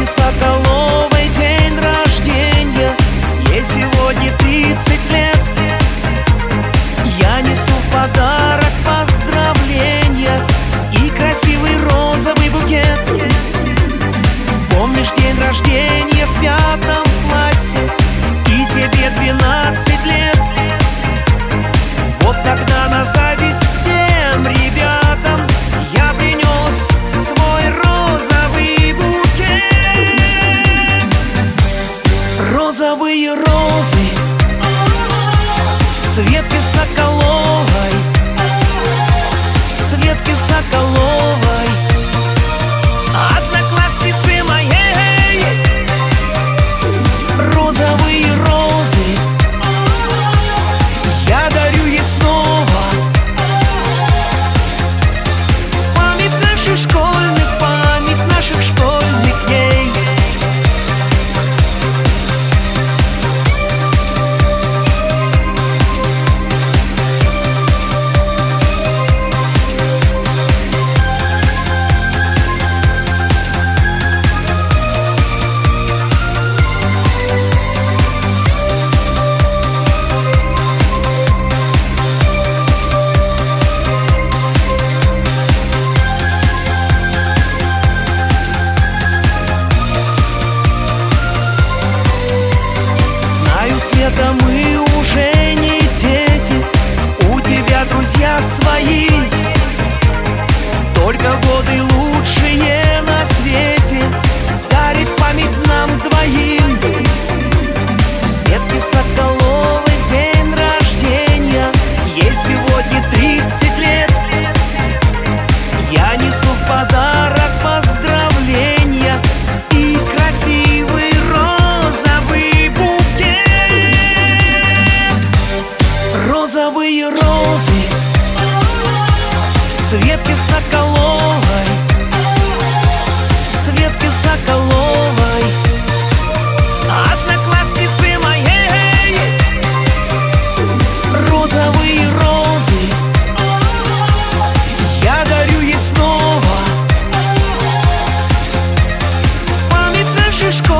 Соколовой день рождения. Ей сегодня 30 лет. Я несу в подарок поздравления и красивый розовый букет. Помнишь день рождения в 5 классе, и тебе 12 лет? Вот тогда на зависть всем ребятам я принес свой розовый букет. Розовые розы Светке Соколовой, Светке Соколовой, одноклассницы моей. Розовые розы я дарю ей снова. Память наших школьных, память наших школьных дней. Света, мы уже не дети, у тебя друзья свои, только годы лучшие на свете дарит память нам двоим. Светке Соколовой день рождения, ей сегодня 30 лет. Я несу в подарок поздравления и красивый розовый букет. Розовые розы Светке Соколовой, Светке Соколовой, одноклассницы моей. Розовые розы я дарю ей снова. Память нашей школы.